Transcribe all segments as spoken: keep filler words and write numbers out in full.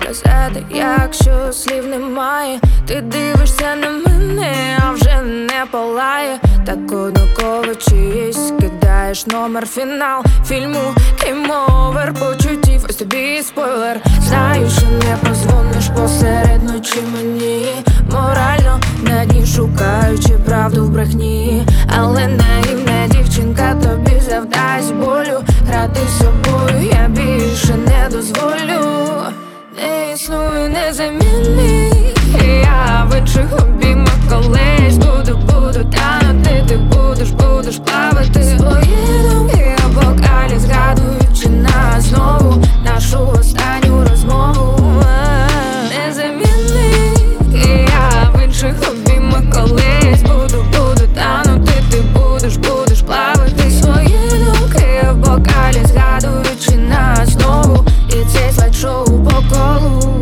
казати, якщо слів немає. Ти дивишся на мене, а вже не палає. Так однаково чиїсь, кидаєш номер фінал фільму, гейм-овер почуттів, ось тобі спойлер. Знаю, що не позвониш посеред ночі мені, морально на дні шукаючи правду в брехні. Але наївна дівчинка тобі завдасть болю. Грати з собою я більше не дозволю. Не існує незамінний, я в інших обіймах колись буду, буду танути. Ти будеш, будеш плавати свої думки у бокалі, згадуючи нас знову, нашу останню розмову. Незамінний, я в інших обіймах колись буду, буду танути. Ти будеш, будеш плавати свої думки у бокалі, згадуючи нас знову, і цей слайд-шоу по колу.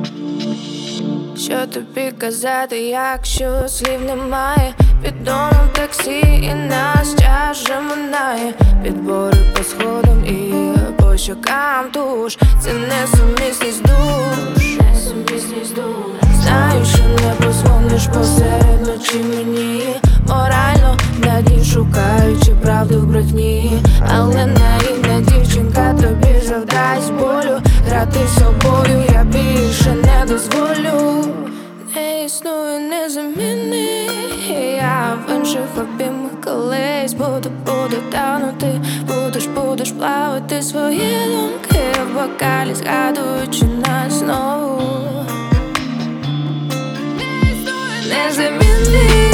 Що тобі казати, якщо слів немає? Під домом таксі і нас час же минає. Підбори по сходам і по щокам туш. Це несумісність душ, несумісність душ. Знаю, що не позвониш посеред ночі мені, морально на дні шукаючи правду в брехні. Але наївна дівчинка тобі завдасть болю. Грати з собою я більше не дозволю. Не існує незамінний, я в інших обіймах колись буду, буду танути. Будеш, будеш плавати свої думки в бокалі, згадуючи нас знову. Не існує незамінний.